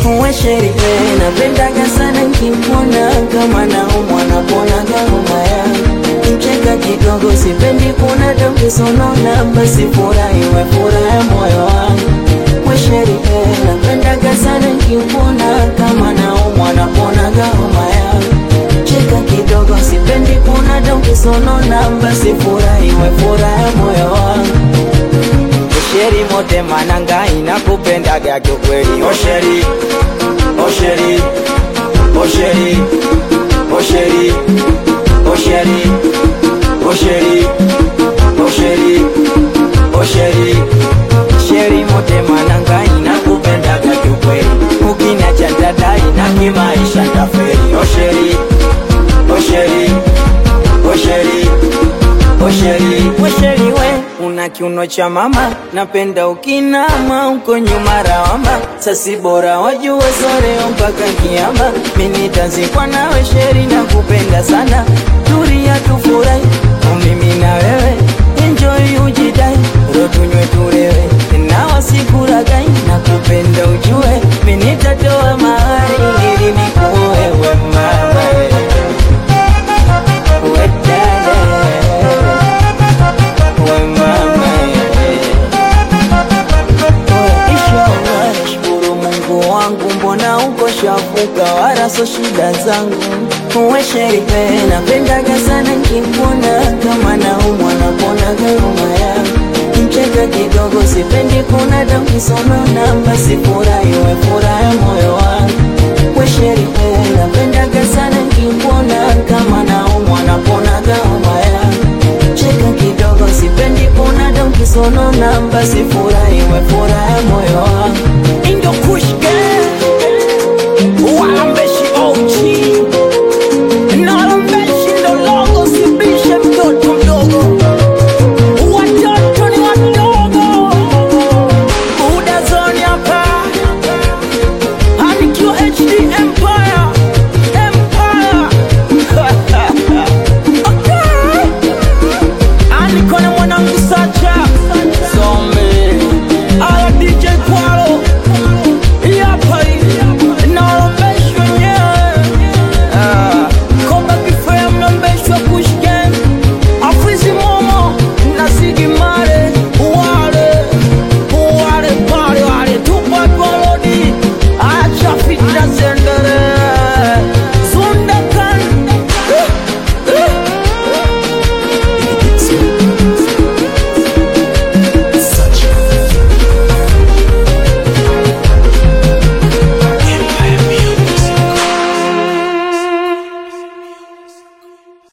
Uwe sheri napendaga sana nkimwona, kama naumwa naponaga homa yangu. Mcheka kidogo sipendi kuona damu sonona, basi furahi we furaha moyo wangu. Uwe sheri napendaga sana nkimwona, kama naumwa naponaga homa yangu. Mcheka kidogo sipendi kuona damu sonona, basi furahi we furaha moyo wangu. Osheri mote mananga inakupendaga kiukweli. Osheri, Osheri, Osheri, Osheri, Osheri, Osheri, Osheri, Osheri. Sheri mote mananga inakupendaga kiukweli. Ukiniacha ndadai na kimaisha taferi. Osheri, Osheri, Osheri, Osheri. Osheri we una kiuno cha mama, napenda ukinama uko nyuma rawama. Sasi bora wajue sore mpaka kiyama, mimi tazikwa nawe sheri na kupenda sana. Turia tufurahi, mimi na wewe, enjoy ujidai, rotunywe turewe, na wasikuragai na kupenda ujue, mimi tatoa mahari ili nikuoe we mama. Mbona uko shafuka wala so shida zangu. Uwe sheri napendaga sana nkikuona, kama naumwa naponaga homa yangu. Mcheka kidogo sipendi kuona damu sonona, basi furahi we furaha moyo wangu. Uwe sheri napendaga sana nkikuona, kama naumwa naponaga homa yangu. Mcheka kidogo sipendi kuona damu sonona, basi furahi we furaha moyo wangu. Indo kush girl Walambeshi OG Nalambeshi ndo logo, sibishe mtoto mdogo. Watoto ni wadogo, Buda zone hapa. Anikiwa HD Empire, Empire. Okay, aniko na mwanangu Sacha Zombie, ala DJ Kwalo hapa hii. Send